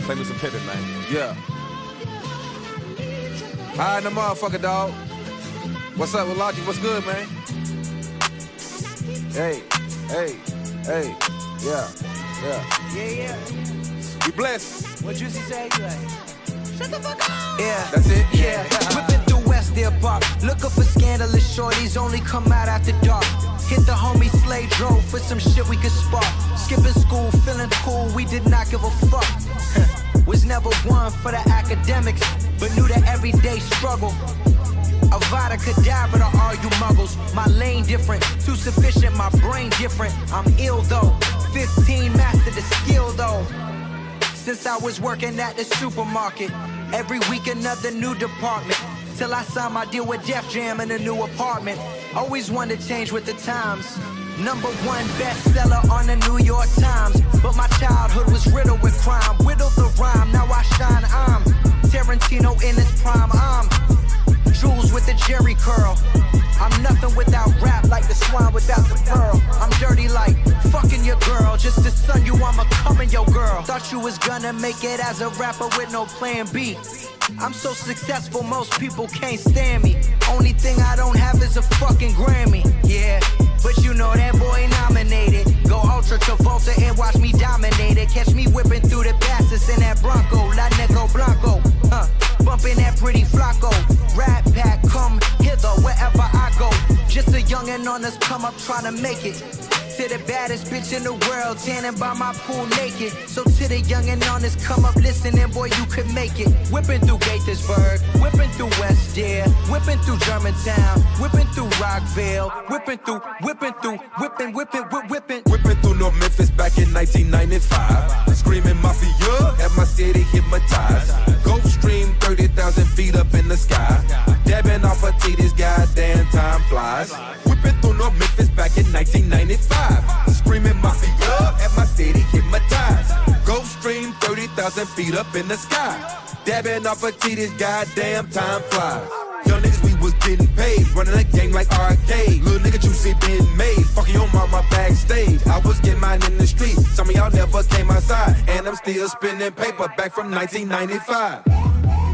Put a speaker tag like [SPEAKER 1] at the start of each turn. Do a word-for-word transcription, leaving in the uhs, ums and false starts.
[SPEAKER 1] Play me some Pippin, man.
[SPEAKER 2] Yeah. Alright, the motherfucker, dog. What's up with Logic? What's good, man? Hey, hey, hey, yeah, yeah.
[SPEAKER 3] Yeah, yeah.
[SPEAKER 2] We blessed.
[SPEAKER 3] What Juicy say? You like, shut the fuck up.
[SPEAKER 2] Yeah. That's it?
[SPEAKER 3] Yeah. Whipping through West Deer Park. Looking for scandalous shorties, only come out after dark. Hit the homie Slade drove for some shit we could spark. Skipping school, feeling cool, we did not give a fuck. Was never one for the academics, but knew the everyday struggle. Avada Kedavra to all you muggles. My lane different, too sufficient, my brain different. I'm ill though, fifteen mastered the skill though. Since I was working at the supermarket, every week another new department. Till I signed my deal with Def Jam in a new apartment. Always wanted to change with the times. Number one bestseller on the New York Times. But my childhood was riddled with crime. Whittled the rhyme, now I shine, I'm Tarantino in his prime, I'm Jules with the Jerry curl. I'm nothing without rap, like the swine without the pearl. I'm dirty like fucking your girl. Just to son you, I'ma come in your girl. Thought you was gonna make it as a rapper with no plan B. I'm so successful, most people can't stand me. Only thing I don't have is a fucking Grammy. Yeah, but you know that boy nominated. Go Ultra Travolta and watch me dominate it. Catch me whipping through the passes in that Bronco, La Negro Blanco. Huh, bumping that pretty Flacco. Rat pack, come hither wherever I go. Just a youngin' on us come up trying to make it. To the baddest bitch in the world, tanning by my pool naked. So to the youngin' on this come up listening, boy, you could make it. Whipping through Gaithersburg, whipping through West Deer, whipping through Germantown, whipping through Rockville, whipping through, whipping through, whipping, whipping, whip, whipping.
[SPEAKER 4] Whipping through North Memphis back in nineteen ninety-five. Screaming mafia, had my city hypnotized. Gulfstream, thirty thousand feet up in the sky. Dabbing off her titties, goddamn time flies. Whipping through North Memphis back in nineteen ninety-five. Screaming mafia, at my city hypnotized. Gulfstream, thirty thousand feet up in the sky. Dabbing off her titties, goddamn time flies. Young niggas, we was getting paid, running a game like arcade. Little nigga Juicy been made, fucking your mama backstage. I was getting mine in the street, some of y'all never came outside. And I'm still spending paper back from nineteen ninety-five.